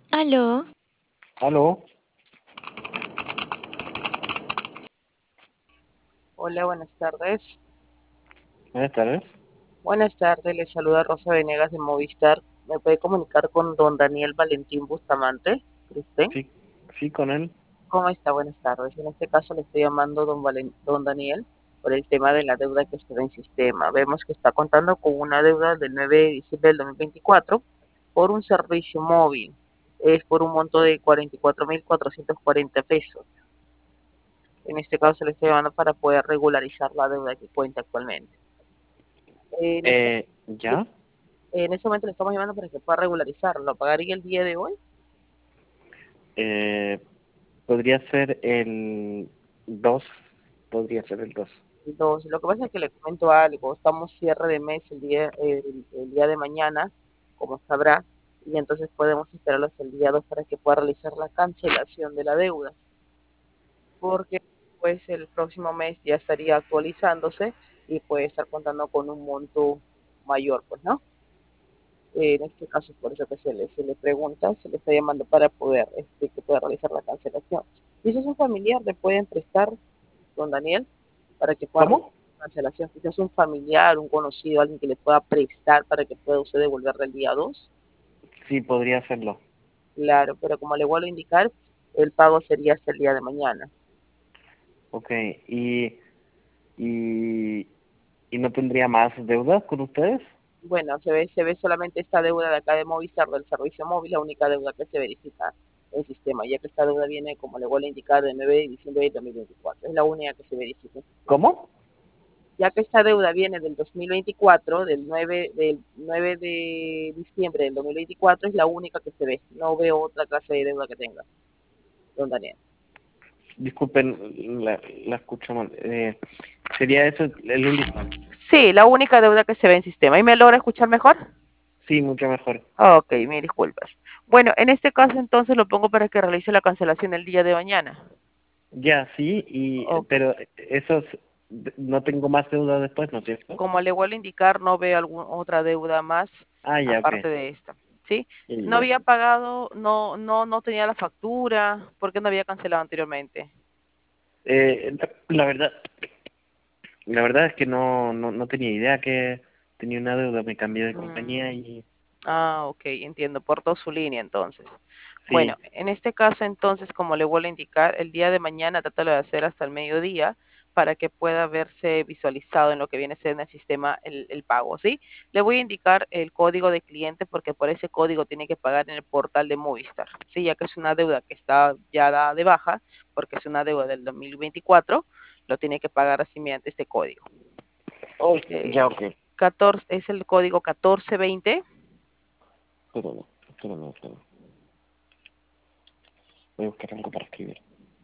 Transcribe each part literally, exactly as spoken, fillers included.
Aló, Aló, Hola, buenas tardes. buenas tardes. Buenas tardes, le saluda Rosa Venegas de Movistar. ¿Me puede comunicar con don Daniel Valentín Bustamante? ¿Cristian? Sí, sí, con él. ¿Cómo está? Buenas tardes. En este caso le estoy llamando don, Valen- don Daniel por el tema de la deuda que está en sistema. Vemos que está contando con una deuda del nueve de diciembre del dos mil veinticuatro por un servicio móvil. Es por un monto de cuarenta y cuatro mil cuatrocientos cuarenta pesos. En este caso le estoy llamando para poder regularizar la deuda que cuenta actualmente. En este Eh, ¿ya? En ese momento le estamos llamando para que pueda regularizarlo. ¿Lo pagaría el día de hoy? Eh, podría ser el dos, podría ser el dos. Dos. Lo que pasa es que le comento algo. Estamos cierre de mes el día, el, el día de mañana, como sabrá, y entonces podemos esperarlo hasta el día dos para que pueda realizar la cancelación de la deuda. Porque pues el próximo mes ya estaría actualizándose y puede estar contando con un monto mayor, pues, ¿no? Eh, en este caso, por eso que se le, se le pregunta, se le está llamando para poder, este, que pueda realizar la cancelación. Si es un familiar, le pueden prestar, don Daniel, para que pueda realizar ¿Cómo? la cancelación. Quizás un familiar, un conocido, alguien que le pueda prestar para que pueda usted devolverle el día dos. Sí, podría hacerlo. Claro, pero como le vuelvo a indicar, el pago sería hasta el día de mañana. Ok, y, y, y no tendría más deudas con ustedes. Bueno, se ve, se ve solamente esta deuda de acá de Movistar del servicio móvil, la única deuda que se verifica en el sistema, ya que esta deuda viene, como le vuelvo a indicar, del nueve de diciembre de dos mil veinticuatro. Es la única que se verifica en el sistema. ¿Cómo? Ya que esta deuda viene del dos mil veinticuatro, del nueve, del nueve de diciembre del dos mil veinticuatro, es la única que se ve. No veo otra clase de deuda que tenga, don Daniel. Disculpen, la, la escucho mal. Eh, ¿sería eso el único? Sí, la única deuda que se ve en sistema. ¿Y me logra escuchar mejor? Sí, mucho mejor. Ok, mil disculpas. Bueno, en este caso entonces lo pongo para que realice la cancelación el día de mañana. Ya, sí, y, Ok. pero esos, no tengo más deudas después, ¿no es cierto? Como le vuelvo a indicar, no veo alguna otra deuda más Ah, ya, ok. aparte de esta, ¿sí? Ya, No ya, ya. había pagado, no, no, no tenía la factura, ¿por qué no había cancelado anteriormente? Eh, la, la verdad, la verdad es que no, no, no tenía idea que tenía una deuda, me cambié de compañía Mm, y ah, ok, entiendo, portó su línea entonces. Bueno, sí, en este caso entonces, como le vuelvo a indicar, el día de mañana trátalo de hacer hasta el mediodía para que pueda verse visualizado en lo que viene a ser en el sistema el, el pago, ¿sí? Le voy a indicar el código de cliente porque por ese código tiene que pagar en el portal de Movistar, ¿sí? Ya que es una deuda que está ya dada de baja, porque es una deuda del dos mil veinticuatro, lo tiene que pagar así mediante este código. oh, Eh, ya, ok. catorce, es el código catorce veinte. Espérame, espérame, espérame. Voy a buscar algo para escribir.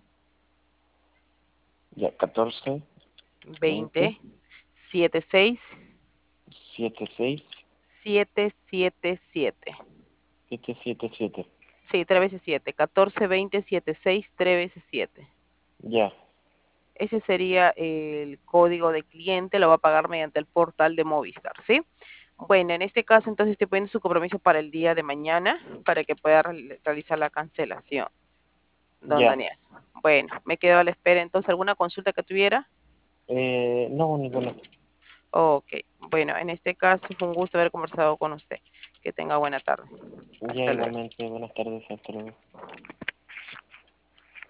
Ya, catorce, veinte, veinte, setenta y seis, setenta y seis, setecientos setenta y siete. setecientos setenta y siete. Sí, tres veces siete. catorce, veinte, setenta y seis, tres veces siete. Ya, Ese sería el código de cliente, lo va a pagar mediante el portal de Movistar, ¿sí? Bueno, en este caso entonces estoy poniendo su compromiso para el día de mañana para que pueda realizar la cancelación, don ya. Daniel. Bueno, me quedo a la espera entonces. ¿Alguna consulta que tuviera? Eh, no, ninguna. Ok, bueno, en este caso fue un gusto haber conversado con usted. Que tenga buena tarde. Ya, Hasta luego. igualmente, buenas tardes, hasta luego.